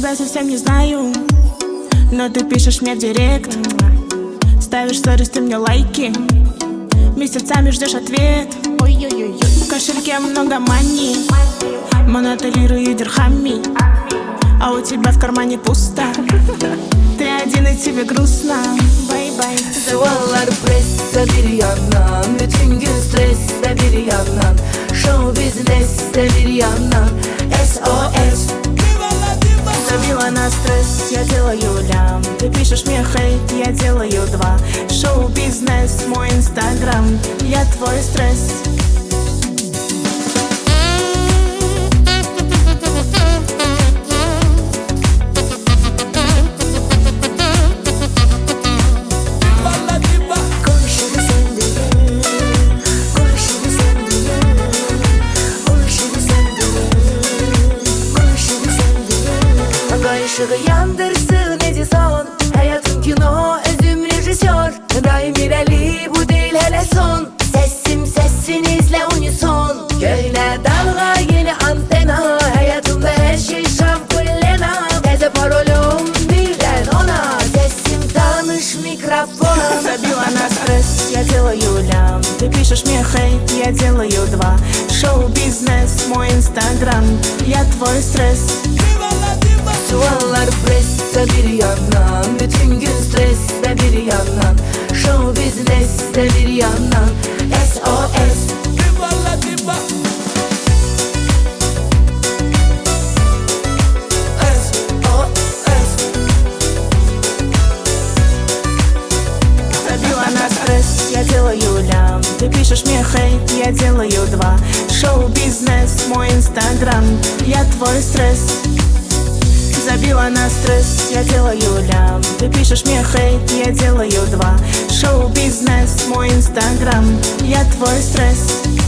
тебя совсем не знаю, но ты пишешь мне в директ, ставишь сторис, ты мне лайки, месяцами ждешь ответ. Ой-ой-ой, в кошельке много мани, монотолирую дирхами, а у тебя в кармане пусто. Ты один и тебе грустно. Bye-bye. Zavallar presse bir yandan, bütün gün stresse bir yandan, show business'te bir yandan, SOS. Забила на стресс, я делаю лям. Ты пишешь мне хейт, я делаю два. Шоу-бизнес, мой инстаграм, я твой стресс. Işığı yandırsın Edison, hayatım kino, özüm rejisör. Daim ileri, bu değil hele son. Sesim sessinizle unison. Köyne dalga, yeni antena. Hayatımda her şey şampullena. Teze parolum birden ona. Sesim tanış mikrofona. Забила на стресс, я делаю лям. Ты пишешь мне хейт, я делаю два. Шоу-бизнес, мой инстаграм, я твой стресс. Zavallar presse bir yandan, bütün gün stresse bir yandan, show business'te bir yandan, SOS. Забила на стресс, я делаю лям. Ты пишешь мне хейт, я делаю два. Шоу-бизнес, мой инстаграм, я твой стресс. Забила на стресс, я делаю лям. Ты пишешь мне хейт, я делаю два. Шоу-бизнес, мой инстаграм, я твой стресс.